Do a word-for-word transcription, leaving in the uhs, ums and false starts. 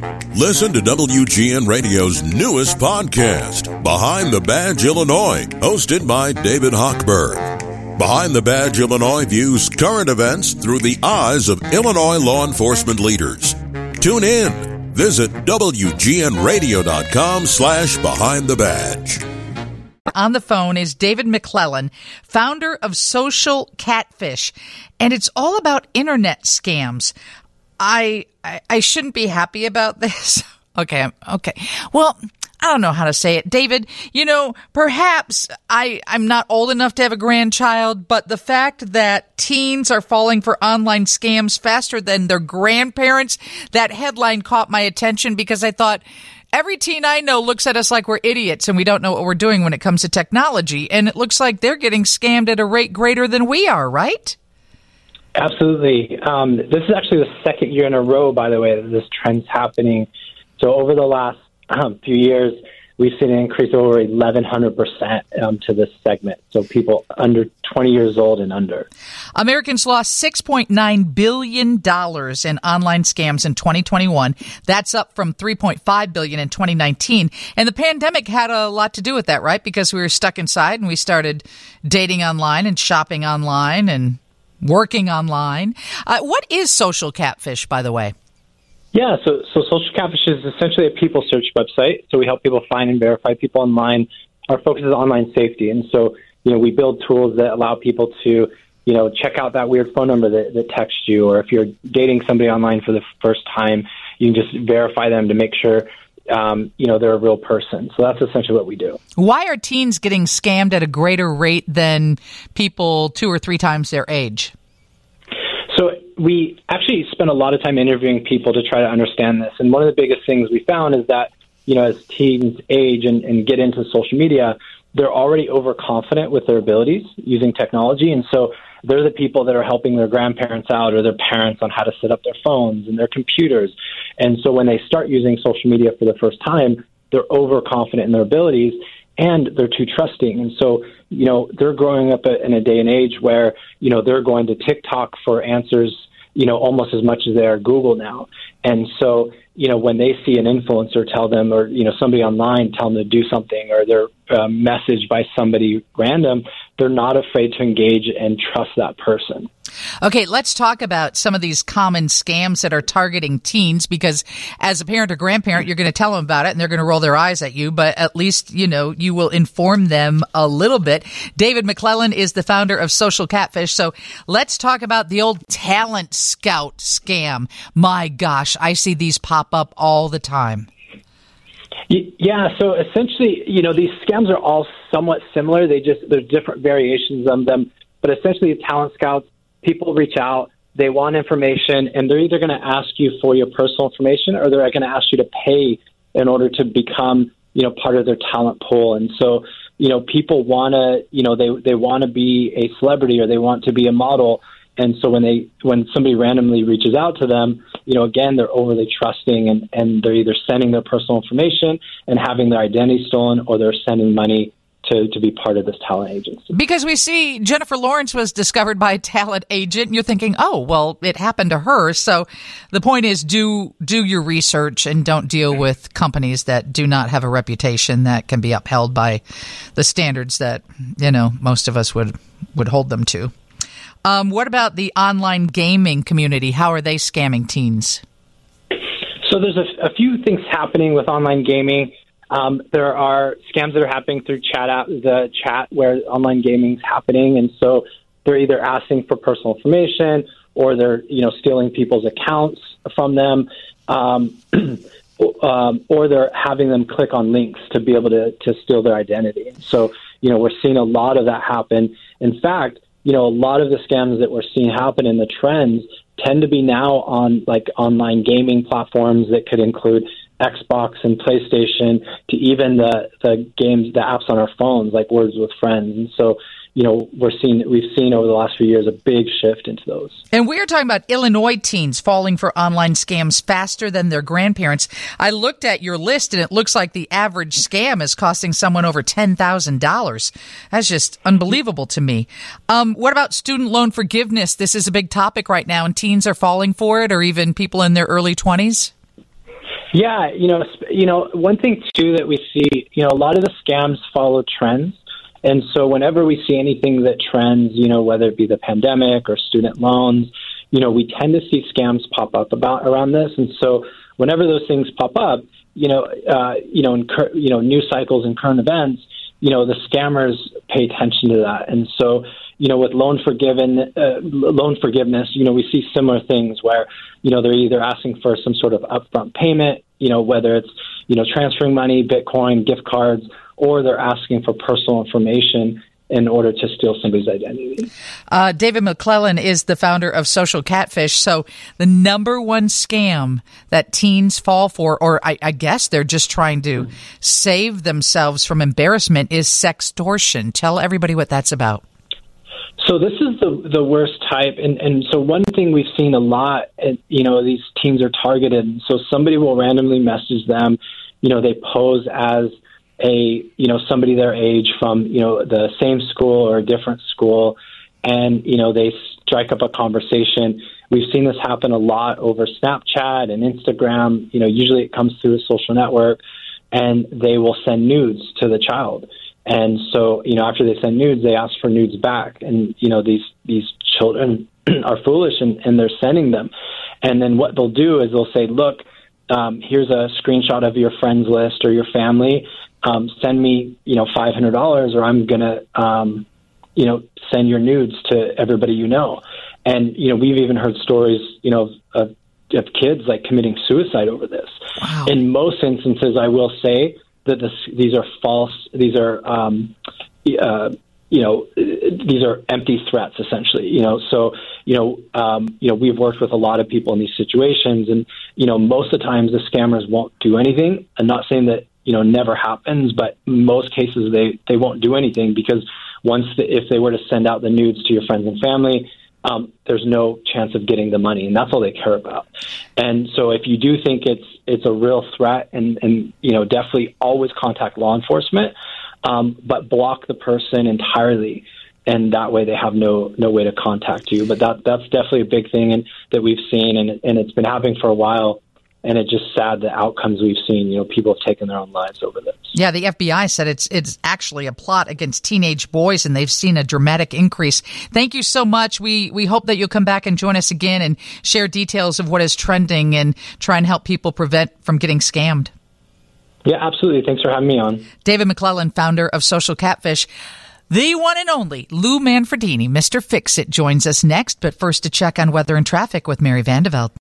Listen to W G N Radio's newest podcast, Behind the Badge Illinois, hosted by David Hochberg. Behind the Badge Illinois views current events through the eyes of Illinois law enforcement leaders. Tune in. Visit W G N radio dot com slash behind the badge. On the phone is David McClellan, founder of Social Catfish, and it's all about internet scams. I, I I shouldn't be happy about this. Okay, okay. Well, I don't know how to say it. David, you know, perhaps I, I'm not old enough to have a grandchild, but the fact that teens are falling for online scams faster than their grandparents, that headline caught my attention because I thought, every teen I know looks at us like we're idiots and we don't know what we're doing when it comes to technology. And it looks like they're getting scammed at a rate greater than we are, right? Absolutely. Um, this is actually the second year in a row, by the way, that this trend's happening. So over the last um, few years, we've seen an increase of over eleven hundred percent um, to this segment. So people under twenty years old and under. Americans lost six point nine billion dollars in online scams in twenty twenty-one. That's up from three point five billion dollars in twenty nineteen. And the pandemic had a lot to do with that, right? Because we were stuck inside and we started dating online and shopping online and working online. Uh, what is Social Catfish, by the way? Yeah, so, so Social Catfish is essentially a people search website. So we help people find and verify people online. Our focus is online safety. And so, you know, we build tools that allow people to, you know, check out that weird phone number that, that texts you. Or if you're dating somebody online for the first time, you can just verify them to make sure, um, you know, they're a real person. So that's essentially what we do. Why are teens getting scammed at a greater rate than people two or three times their age? So we actually spent a lot of time interviewing people to try to understand this. And one of the biggest things we found is that, you know, as teens age and, and get into social media, they're already overconfident with their abilities using technology. And so they're the people that are helping their grandparents out or their parents on how to set up their phones and their computers. And so when they start using social media for the first time, they're overconfident in their abilities and they're too trusting. And so, you know, they're growing up in a day and age where, you know, they're going to TikTok for answers, you know, almost as much as they are Google now. And so, you know, when they see an influencer tell them, or, you know, somebody online tell them to do something, or they're uh, messaged by somebody random, they're not afraid to engage and trust that person. Okay, let's talk about some of these common scams that are targeting teens, because as a parent or grandparent, you're going to tell them about it and they're going to roll their eyes at you, but at least, you know, you will inform them a little bit. David McClellan is the founder of Social Catfish. So let's talk about the old Talent Scout scam. My gosh, I see these pop up all the time. Yeah, so essentially, you know, these scams are all somewhat similar. They just, there's different variations of them, but essentially Talent Scouts, people reach out, they want information, and they're either going to ask you for your personal information or they're going to ask you to pay in order to become, you know, part of their talent pool. And so, you know, people want to, you know, they, they want to be a celebrity or they want to be a model. And so when they, when somebody randomly reaches out to them, you know, again, they're overly trusting and, and they're either sending their personal information and having their identity stolen, or they're sending money to, to be part of this talent agency. Because we see Jennifer Lawrence was discovered by a talent agent, and you're thinking, oh, well, it happened to her. So the point is, do do your research and don't deal with companies that do not have a reputation that can be upheld by the standards that, you know, most of us would, would hold them to. Um, what about the online gaming community? How are they scamming teens? So there's a, a few things happening with online gaming. Um, there are scams that are happening through chat app, the chat where online gaming is happening, and so they're either asking for personal information or they're, you know, stealing people's accounts from them, um, um, or they're having them click on links to be able to to steal their identity. So, you know, we're seeing a lot of that happen. In fact, you know, a lot of the scams that we're seeing happen in the trends tend to be now on like online gaming platforms that could include Xbox and PlayStation, to even the, the games, the apps on our phones, like Words with Friends. And so, you know, we're seeing, we've seen over the last few years a big shift into those. And we're talking about Illinois teens falling for online scams faster than their grandparents. I looked at your list, and it looks like the average scam is costing someone over ten thousand dollars. That's just unbelievable to me. Um, what about student loan forgiveness? This is a big topic right now, and teens are falling for it, or even people in their early twenties. Yeah, you know, you know, one thing too that we see, you know, a lot of the scams follow trends. And so whenever we see anything that trends, you know, whether it be the pandemic or student loans, you know, we tend to see scams pop up about around this. And so whenever those things pop up, you know, uh, you know, in cur- you know, news cycles and current events, you know, the scammers pay attention to that. And so, you know, with loan forgiven, uh, loan forgiveness, you know, we see similar things where, you know, they're either asking for some sort of upfront payment, you know, whether it's, you know, transferring money, Bitcoin, gift cards, or they're asking for personal information in order to steal somebody's identity. Uh, David McClellan is the founder of Social Catfish. So the number one scam that teens fall for, or I, I guess they're just trying to save themselves from embarrassment, is sextortion. Tell everybody what that's about. So this is the the worst type, and, and so one thing we've seen a lot, you know, these teens are targeted. So somebody will randomly message them, you know, they pose as a, you know, somebody their age from, you know, the same school or a different school, and, you know, they strike up a conversation. We've seen this happen a lot over Snapchat and Instagram. You know, usually it comes through a social network, and they will send nudes to the child. And so, you know, after they send nudes, they ask for nudes back. And, you know, these, these children are foolish and, and they're sending them. And then what they'll do is they'll say, look, um, here's a screenshot of your friends list or your family. Um, send me, you know, five hundred dollars or I'm going to, um, you know, send your nudes to everybody you know. And, you know, we've even heard stories, you know, of, of kids like committing suicide over this. Wow. In most instances, I will say that this, these are false, these are, um, uh, you know, these are empty threats, essentially, you know. So, you know, um, you know, we've worked with a lot of people in these situations, and, you know, most of the times the scammers won't do anything. I'm not saying that, you know, never happens, but in most cases they, they won't do anything, because once the, if they were to send out the nudes to your friends and family, um, there's no chance of getting the money, and that's all they care about. And so if you do think it's it's a real threat, and, and you know, definitely always contact law enforcement, um, but block the person entirely, and that way they have no no way to contact you. But that that's definitely a big thing, and that we've seen, and and it's been happening for a while. And it's just sad the outcomes we've seen. You know, people have taken their own lives over this. Yeah, the F B I said it's it's actually a plot against teenage boys, and they've seen a dramatic increase. Thank you so much. We we hope that you'll come back and join us again and share details of what is trending and try and help people prevent from getting scammed. Yeah, absolutely. Thanks for having me on. David McClellan, founder of Social Catfish. The one and only Lou Manfredini, Mister Fix-It, joins us next. But first, to check on weather and traffic with Mary Vandeveld.